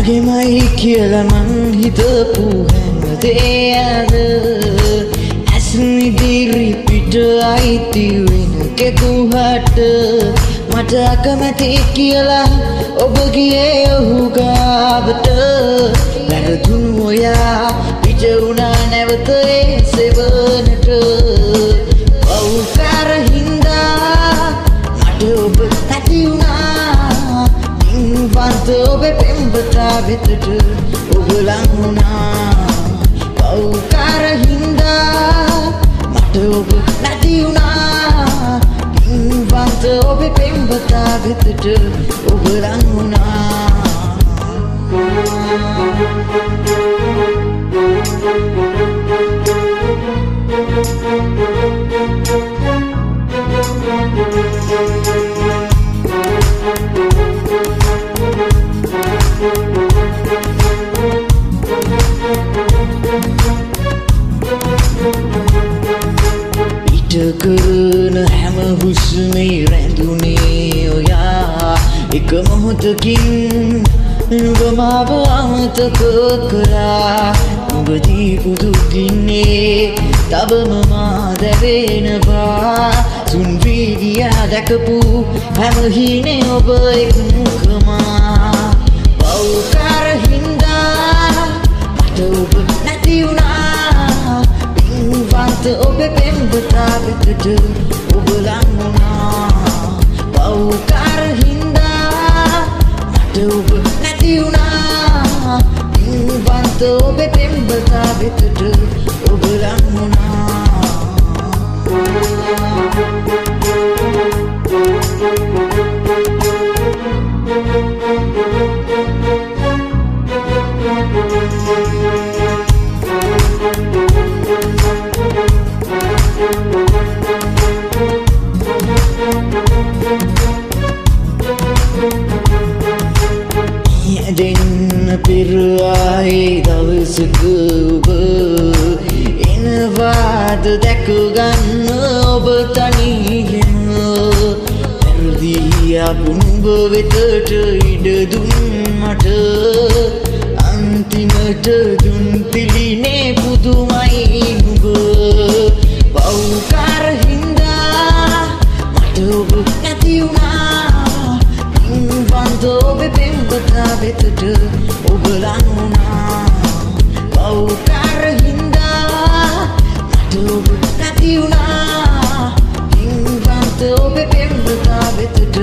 මගේමයි කියලා මං හිතපු හැමදේ අද ඇසුන් ඉදිරි පිට අයිති වෙන කෙකුහට මට අකමැති කියලා ඔබ ගියේ ඔහු ගාවට වැරදුණු ඔයා පිට වුණා නැවත ඒ සෙවනට පව්කාර හින්දා මට ඔබ නැති වුණා පින්වන්ත ඔබේ පෙම්වතා වෙතට ඔබ ලං වුණා පව්කාර හින්දා මට ඔබ නැති වුණා පින්වන්ත ඔබේ පෙම්වතා වෙතට ඔබ ලං වුණා කරන හැම හුස්මේ රැඳුනේ ඔයා එක මොහොතකින් නුඹ මාව අමතක කරා නුඹ දීපු දුකින්නේ තවම මා දැවෙනවා සුන් වීදියා දැකපු හැම හීනේ ඔබ එක්මුකමා පව්කාර හින්දා මට ඔබ නැති වුණා පින්වන්ත ඔබේ පෙම්වතා වෙතට ඔබ ලං වුණා පව්කාර හින්දා මට ඔබ නැති වුණා පින්වන්ත ඔබේ පෙම්වතා වෙතට ඔබ ලං වුණා දෙන්න පෙර ආයේ දවසක ඔබ එනවාද දැක ගන්න ඔබ තනියෙන් පැරදී ආපු නුඹ වෙතට ඉඩ දුන් මට අන්තිමට දුන් පිළිනේ පුදුමයි නුඹ පව්කාර හින්දා මට ඔබ නැති වුණා පින්වන්ත ඔබේ පෙම්වතා වෙතට ඔබ ලං වුණා පව්කාර හින්දා මට ඔබ නැති වුණා පින්වන්ත ඔබේ පෙම්වතා වෙතට